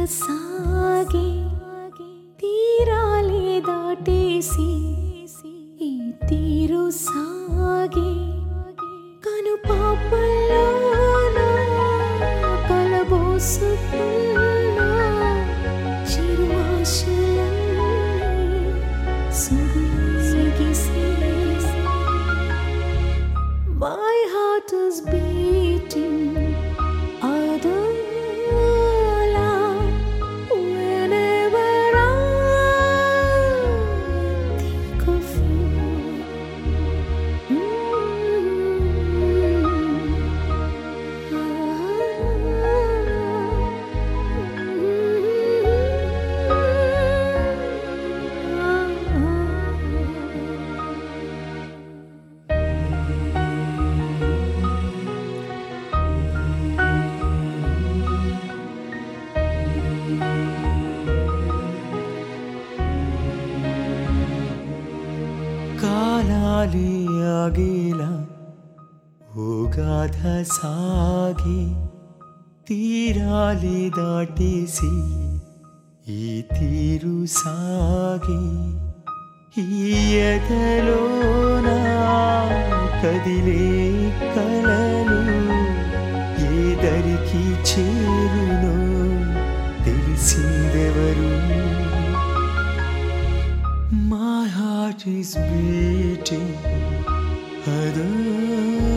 సాగే తీరాలే దాటేసి ఈ తీరు సాగే కను పాపల్లోన కలబోసుకున్న చిరు ఆశలన్నీ సుడిగిసి My heart is beating adala whenever I think of you. కాలాలే ఆగేలా ఓ గాథ సాగి తీరాలే దాటేసి ఈ తీరు సాగి ఈ ఎదలోన కదిలే కలలు ఏ దరికి చేరునో తెలిసిందెవరు My heart is beating.